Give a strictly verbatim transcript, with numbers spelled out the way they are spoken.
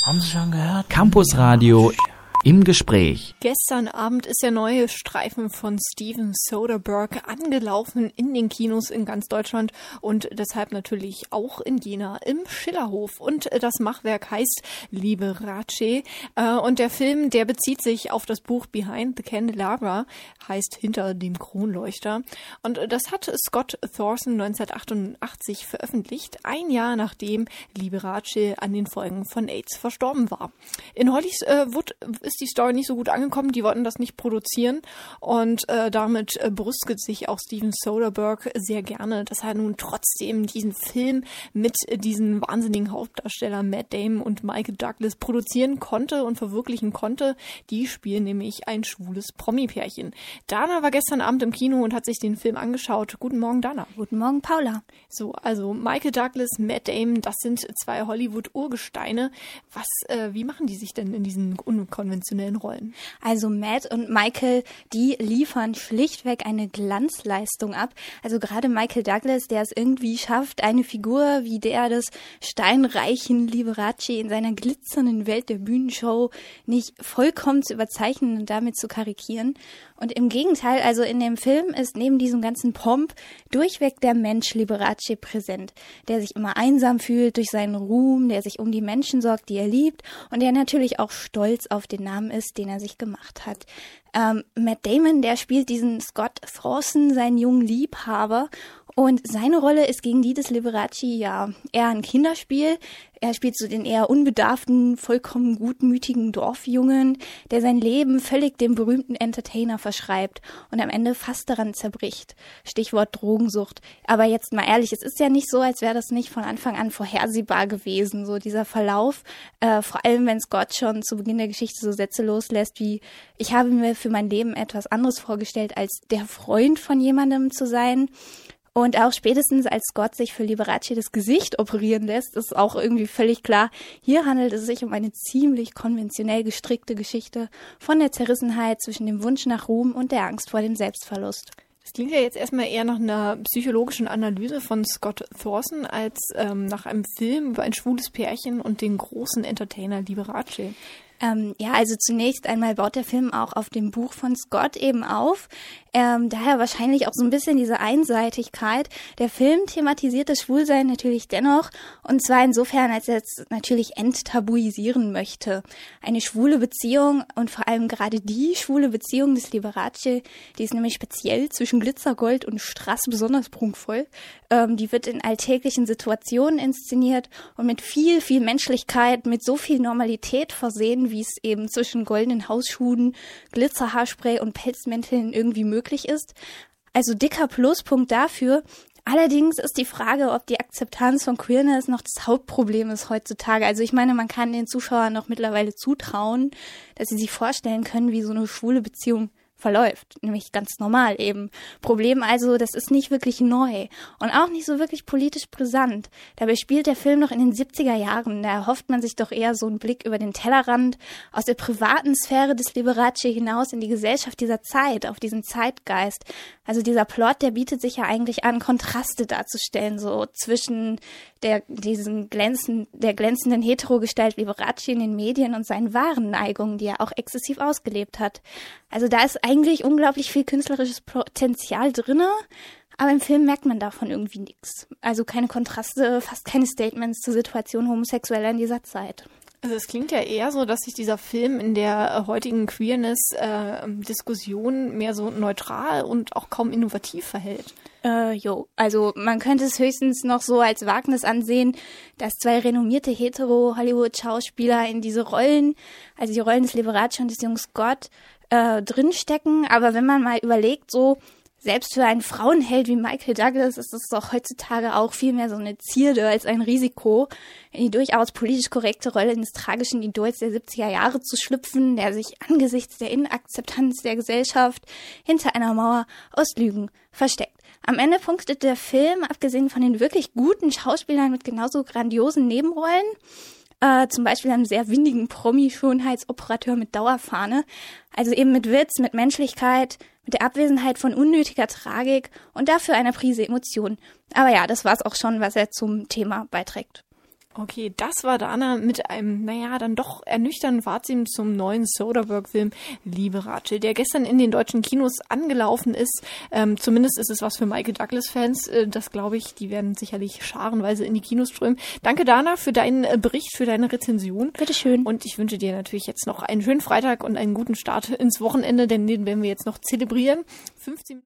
Haben Sie schon gehört? Campus Radio im Gespräch. Gestern Abend ist der neue Streifen von Steven Soderbergh angelaufen in den Kinos in ganz Deutschland und deshalb natürlich auch in Jena im Schillerhof. Und das Machwerk heißt Liberace. Und der Film, der bezieht sich auf das Buch Behind the Candelabra, heißt Hinter dem Kronleuchter. Und das hat Scott Thorson neunzehnhundertachtundachtzig veröffentlicht, ein Jahr nachdem Liberace an den Folgen von AIDS verstorben war. In Hollywood ist die Story nicht so gut angekommen, die wollten das nicht produzieren und äh, damit äh, brüstet sich auch Steven Soderbergh sehr gerne, dass er nun trotzdem diesen Film mit äh, diesen wahnsinnigen Hauptdarstellern Matt Damon und Michael Douglas produzieren konnte und verwirklichen konnte. Die spielen nämlich ein schwules Promi-Pärchen. Dana war gestern Abend im Kino und hat sich den Film angeschaut. Guten Morgen, Dana. Guten Morgen, Paula. So, also Michael Douglas, Matt Damon, das sind zwei Hollywood-Urgesteine. Was, äh, wie machen die sich denn in diesen unkonventionellen Rollen? Also Matt und Michael, die liefern schlichtweg eine Glanzleistung ab. Also gerade Michael Douglas, der es irgendwie schafft, eine Figur wie der des steinreichen Liberace in seiner glitzernden Welt der Bühnenshow nicht vollkommen zu überzeichnen und damit zu karikieren. Und im Gegenteil, also in dem Film ist neben diesem ganzen Pomp durchweg der Mensch Liberace präsent, der sich immer einsam fühlt durch seinen Ruhm, der sich um die Menschen sorgt, die er liebt und der natürlich auch stolz auf den Namen ist, den er sich gemacht hat. Ähm, Matt Damon, der spielt diesen Scott Thorson, seinen jungen Liebhaber, und seine Rolle ist gegen die des Liberace ja eher ein Kinderspiel. Er spielt so den eher unbedarften, vollkommen gutmütigen Dorfjungen, der sein Leben völlig dem berühmten Entertainer verschreibt und am Ende fast daran zerbricht. Stichwort Drogensucht. Aber jetzt mal ehrlich, es ist ja nicht so, als wäre das nicht von Anfang an vorhersehbar gewesen, so dieser Verlauf. Äh, vor allem, wenn Scott schon zu Beginn der Geschichte so Sätze loslässt wie: Ich habe mir für mein Leben etwas anderes vorgestellt, als der Freund von jemandem zu sein. Und auch spätestens, als Scott sich für Liberace das Gesicht operieren lässt, ist auch irgendwie völlig klar, hier handelt es sich um eine ziemlich konventionell gestrickte Geschichte von der Zerrissenheit zwischen dem Wunsch nach Ruhm und der Angst vor dem Selbstverlust. Das klingt ja jetzt erstmal eher nach einer psychologischen Analyse von Scott Thorson als ähm, nach einem Film über ein schwules Pärchen und den großen Entertainer Liberace. Ähm, ja, also zunächst einmal baut der Film auch auf dem Buch von Scott eben auf. Ähm, daher wahrscheinlich auch so ein bisschen diese Einseitigkeit. Der Film thematisiert das Schwulsein natürlich dennoch, und zwar insofern, als er es natürlich enttabuisieren möchte. Eine schwule Beziehung und vor allem gerade die schwule Beziehung des Liberace, die ist nämlich speziell zwischen Glitzergold und Strass besonders prunkvoll. Ähm, die wird in alltäglichen Situationen inszeniert und mit viel, viel Menschlichkeit, mit so viel Normalität versehen, wie es eben zwischen goldenen Hausschuhen, Glitzerhaarspray und Pelzmänteln irgendwie möglich ist. Also dicker Pluspunkt dafür. Allerdings ist die Frage, ob die Akzeptanz von Queerness noch das Hauptproblem ist heutzutage. Also ich meine, man kann den Zuschauern noch mittlerweile zutrauen, dass sie sich vorstellen können, wie so eine schwule Beziehung verläuft, nämlich ganz normal eben. Problem also, das ist nicht wirklich neu und auch nicht so wirklich politisch brisant. Dabei spielt der Film noch in den siebziger Jahren, da erhofft man sich doch eher so einen Blick über den Tellerrand aus der privaten Sphäre des Liberace hinaus in die Gesellschaft dieser Zeit, auf diesen Zeitgeist. Also dieser Plot, der bietet sich ja eigentlich an, Kontraste darzustellen, so zwischen der diesen glänzenden, der glänzenden Hetero-Gestalt Liberace in den Medien und seinen wahren Neigungen, die er auch exzessiv ausgelebt hat. Also da ist eigentlich unglaublich viel künstlerisches Potenzial drinne, aber im Film merkt man davon irgendwie nichts. Also keine Kontraste, fast keine Statements zur Situation Homosexueller in dieser Zeit. Also es klingt ja eher so, dass sich dieser Film in der heutigen Queerness-Diskussion äh, mehr so neutral und auch kaum innovativ verhält. Äh, jo, also man könnte es höchstens noch so als Wagnis ansehen, dass zwei renommierte Hetero-Hollywood-Schauspieler in diese Rollen, also die Rollen des Liberace und des jungen Scott, äh, drinstecken. Aber wenn man mal überlegt, so selbst für einen Frauenheld wie Michael Douglas ist es doch heutzutage auch viel mehr so eine Zierde als ein Risiko, in die durchaus politisch korrekte Rolle eines tragischen Idols der siebziger Jahre zu schlüpfen, der sich angesichts der Inakzeptanz der Gesellschaft hinter einer Mauer aus Lügen versteckt. Am Ende punktet der Film, abgesehen von den wirklich guten Schauspielern mit genauso grandiosen Nebenrollen, äh, zum Beispiel einem sehr windigen Promi-Schönheitsoperateur mit Dauerfahne, also eben mit Witz, mit Menschlichkeit, mit der Abwesenheit von unnötiger Tragik und dafür einer Prise Emotion. Aber ja, das war's auch schon, was er zum Thema beiträgt. Okay, das war Dana mit einem, naja, dann doch ernüchternden Fazit zum neuen Soderbergh-Film Liberace, der gestern in den deutschen Kinos angelaufen ist. Ähm, zumindest ist es was für Michael Douglas-Fans. Äh, das glaube ich, die werden sicherlich scharenweise in die Kinos strömen. Danke, Dana, für deinen äh, Bericht, für deine Rezension. Bitteschön. Und ich wünsche dir natürlich jetzt noch einen schönen Freitag und einen guten Start ins Wochenende, denn den werden wir jetzt noch zelebrieren. fünfzehn